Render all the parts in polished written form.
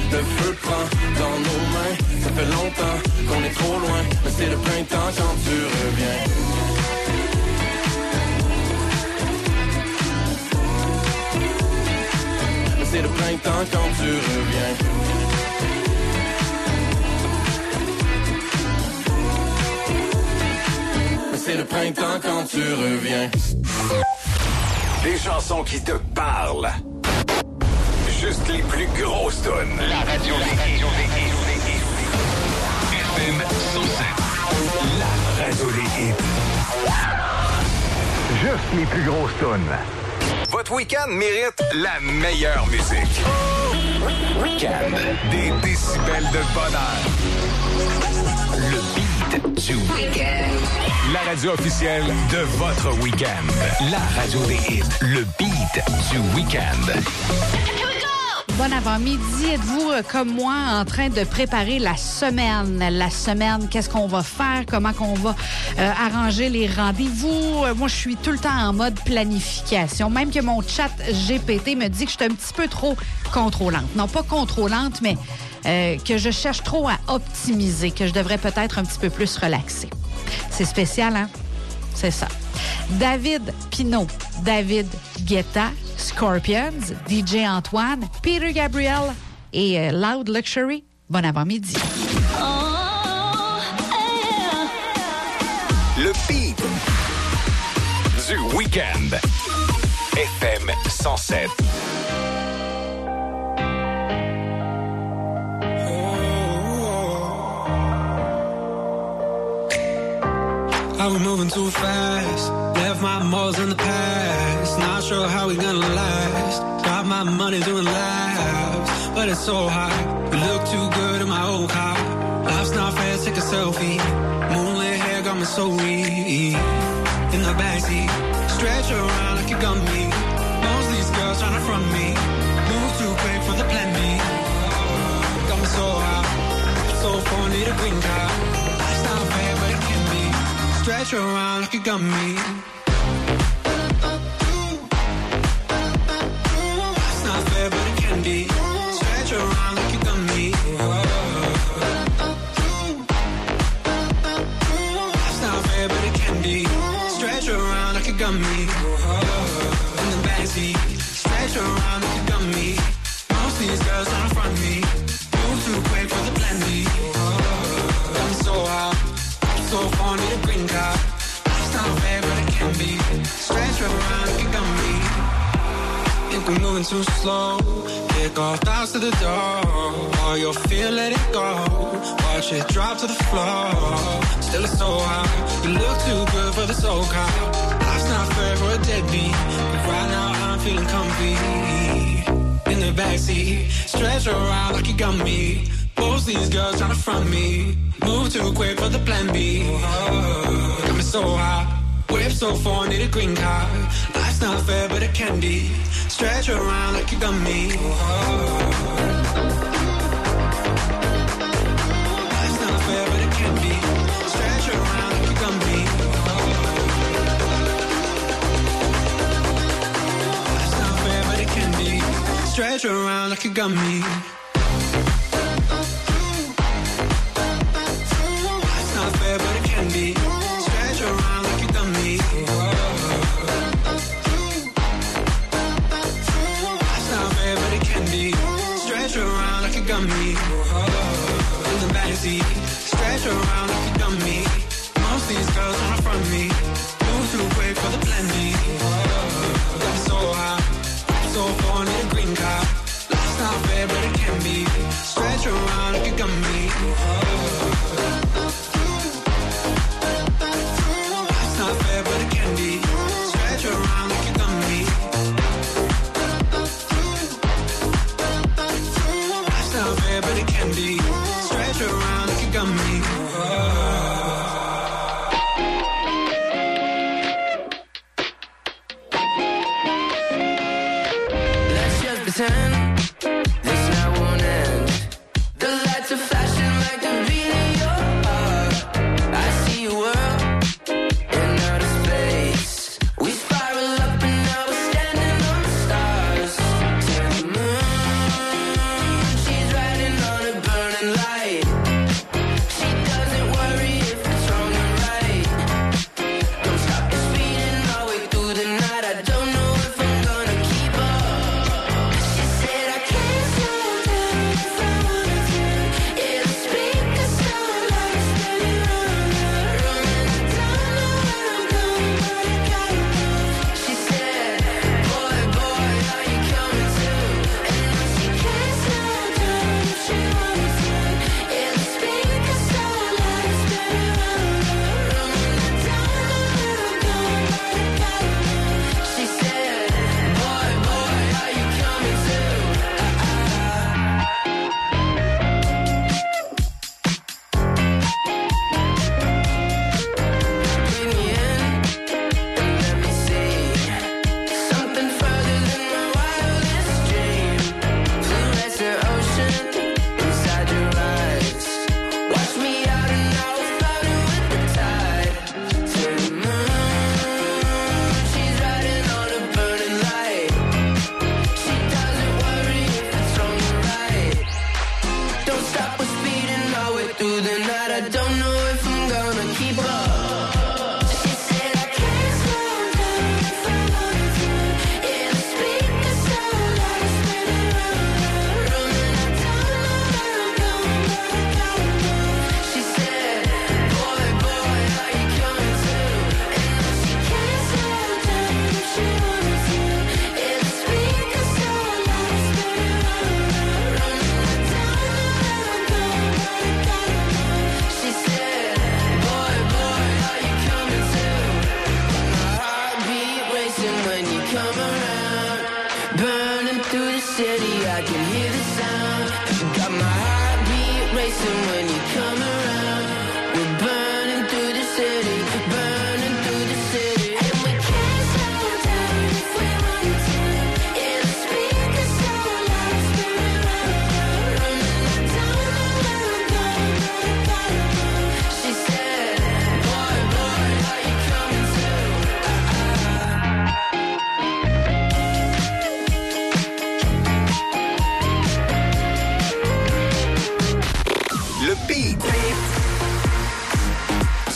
Le feu prend dans nos mains. Ça fait longtemps qu'on est trop loin, mais c'est le printemps quand tu reviens. Mais c'est le printemps quand tu reviens. Mais c'est le printemps quand tu reviens. Des chansons qui te parlent. Juste les plus grosses tonnes. La radio des FM 107. La radio des hits. Juste les plus grosses tonnes. Votre week-end mérite la meilleure musique. Week-end. Des décibels de bonheur. Le beat du week-end. La radio officielle de votre week-end. La radio des hits. Le beat du week-end. Bon avant-midi. Êtes-vous comme moi en train de préparer la semaine? La semaine, qu'est-ce qu'on va faire? Comment qu'on va arranger les rendez-vous? Moi, je suis tout le temps en mode planification. Même que mon chat GPT me dit que je suis un petit peu trop contrôlante. Non, pas contrôlante, mais que je cherche trop à optimiser, que je devrais peut-être un petit peu plus relaxer. C'est spécial, hein? C'est ça. David Pinault, David Guetta, Scorpions, DJ Antoine, Peter Gabriel et Loud Luxury. Bon avant-midi. Le beat du week-end. FM 107. I was moving too fast, left my morals in the past. Not sure how we gonna last. Got my money doing laps, but it's so hot. We look too good in my old car. Life's not fair, take a selfie. Moonlit hair got me so weak. In the backseat, stretch around like you got me. Most of these girls trying to front me. Move too quick for the plan B. Got me so hot, so far need a green card. Life's not fair, but it can be. Stretch around like you got me. It's not fair, but it can be. Stretch around like you got me. It's not fair, but it can be. Stretch around like you got me. In the backseat, stretch around like you got me. Most of these girls trying to front me. Move too quick for the plan B. Got me so hot. So far, need a green card. It's not fair, but it can be. Stretch around like you got me. Think we're moving too slow. Kick off thoughts to the door. All your fear, let it go. Watch it drop to the floor. Still it's so hot. You look too good for the soul car. Life's not fair for a deadbeat. But right now I'm feeling comfy. In the backseat, stretch around like you got me. Most these girls trying to front me. Move too quick for the plan B. Got me so hot. Whip so far, need a green card. Life's not fair, but it can be. Stretch around like you got me. Life's not fair, but it can be. Stretch around like you got me. Life's not fair, but it can be. Stretch around like you got me. But it can be. Stretch around like you got me. It's not fair, but it can be. Stretch around like you got me. In the backseat, stretch around like you got me. Most of these girls wanna front me. Move too quick for the plan B. Got me so hot, so far need a green card. Life's not fair, but it can be. Stretch around like you got me. Not fair, but it can be. Stretch around like you got me. It's not fair, but it can be. Stretch around like you got me. Let's just pretend this night won't end. The lights are flashing like the beat in your heart. I see your world. Riding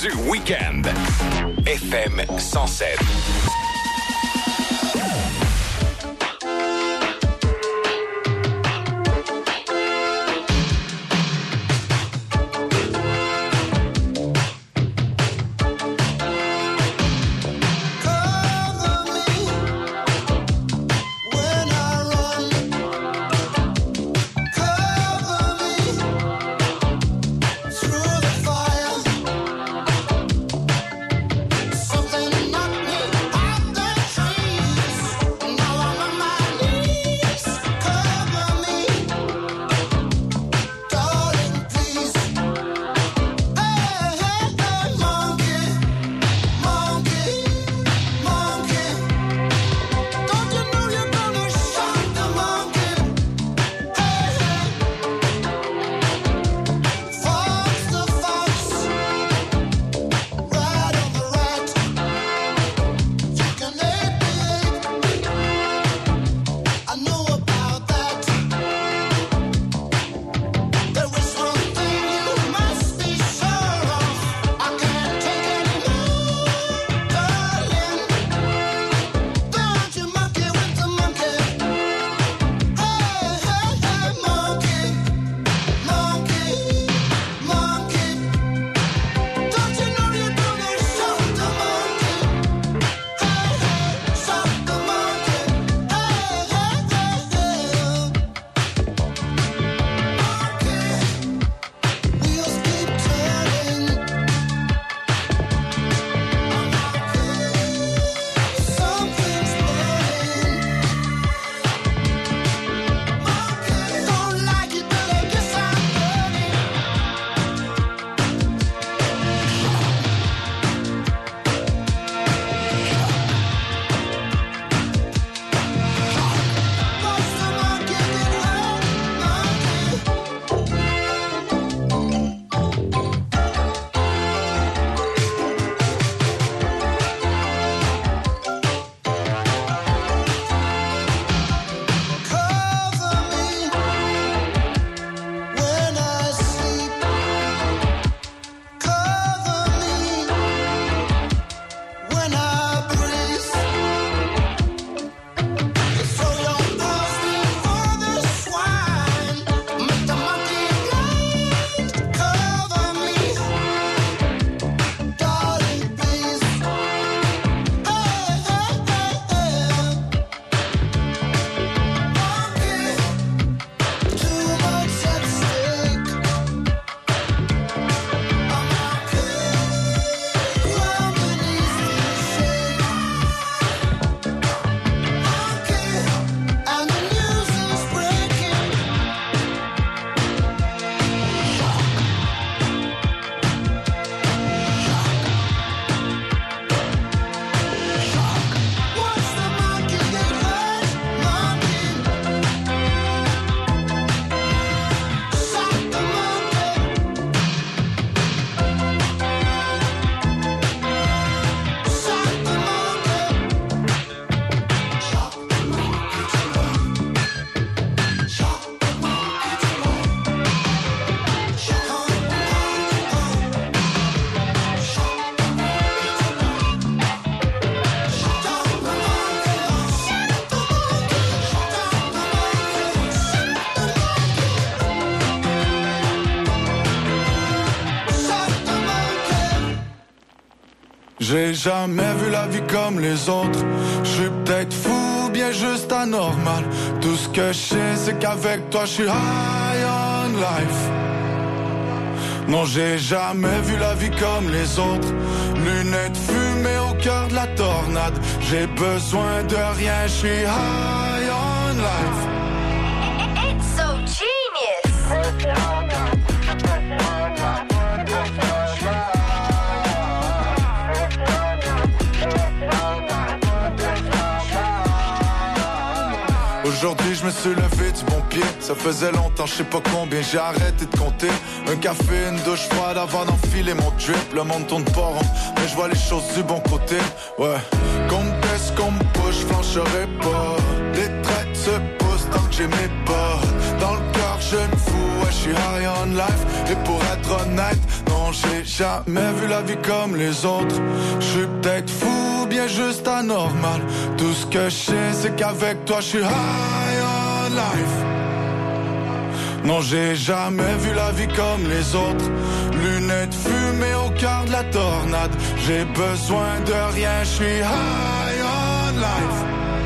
du week-end. FM 107. J'ai jamais vu la vie comme les autres. Je suis peut-être fou, bien juste anormal. Tout ce que je sais, c'est qu'avec toi, je suis high on life. Non, j'ai jamais vu la vie comme les autres. Lunettes fumées au cœur de la tornade. J'ai besoin de rien, je suis high on life. It's so genius. Aujourd'hui je me suis levé du bon pied. Ça faisait longtemps, je sais pas combien. J'ai arrêté de compter. Un café, une douche froide avant d'enfiler mon drip. Le monde tourne pas rond, mais je vois les choses du bon côté. Ouais, qu'on me baisse, qu'on me pousse, je flancherai pas. Les traites se poussent tant que j'ai mes pas. Dans le cœur je ne fous, ouais, je suis high on life. Et pour être honnête, non, j'ai jamais vu la vie comme les autres. Je suis peut-être fou, bien juste anormal. Tout ce que je sais, c'est qu'avec toi, je suis high on life. Non, j'ai jamais vu la vie comme les autres. Lunettes fumées au cœur de la tornade. J'ai besoin de rien, je suis high on life.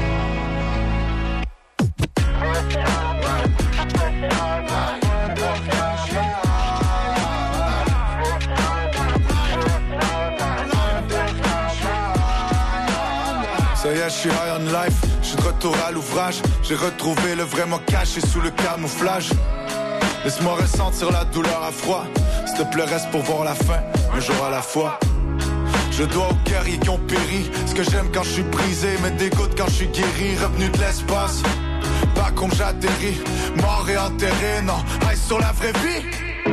Ça y est, je suis high on life. Je suis de retour à l'ouvrage. J'ai retrouvé le vrai moi caché sous le camouflage. Laisse-moi ressentir la douleur à froid. S'il te plaît, reste pour voir la fin, un jour à la fois. Je dois aux guerriers qui ont péri. Ce que j'aime quand je suis brisé me dégoûte quand je suis guéri. Revenu de l'espace, pas comme j'atterris. Mort et enterré, non, high sur la vraie vie.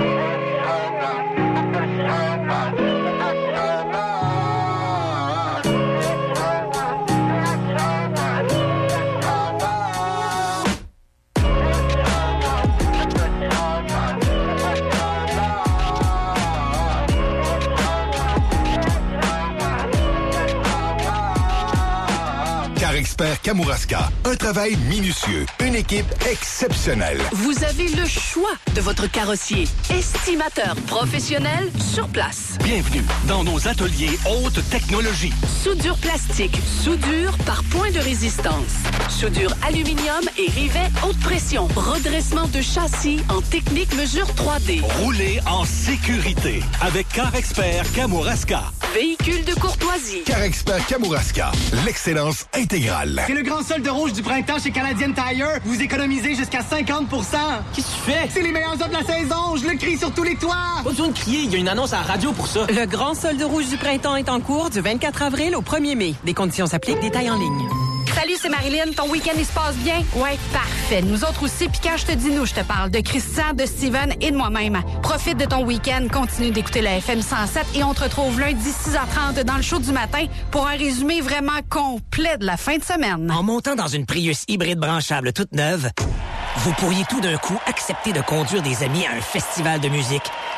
Expert Kamouraska. Un travail minutieux. Une équipe exceptionnelle. Vous avez le choix de votre carrossier. Estimateur professionnel sur place. Bienvenue dans nos ateliers haute technologie. Soudure plastique, soudure par point de résistance. Soudure aluminium et rivet haute pression. Redressement de châssis en technique mesure 3D. Roulez en sécurité avec Car Expert Kamouraska. Véhicule de courtoisie. Car Expert Kamouraska. L'excellence intégrale. C'est le grand solde rouge du printemps chez Canadian Tire. Vous économisez jusqu'à 50 %. Qu'est-ce que tu fais? C'est les meilleurs offres de la saison. Je le crie sur tous les toits. Pas besoin de crier. Il y a une annonce à la radio pour ça. Le grand solde rouge du printemps est en cours du 24 avril au 1er mai. Des conditions s'appliquent. Détails en ligne. Salut, c'est Marilyn. Ton week-end, il se passe bien? Ouais, parfait. Nous autres aussi. Puis quand je te dis nous, je te parle de Christian, de Steven et de moi-même. Profite de ton week-end. Continue d'écouter le FM 107 et on te retrouve lundi 6h30 dans le show du matin pour un résumé vraiment complet de la fin de semaine. En montant dans une Prius hybride branchable toute neuve, vous pourriez tout d'un coup accepter de conduire des amis à un festival de musique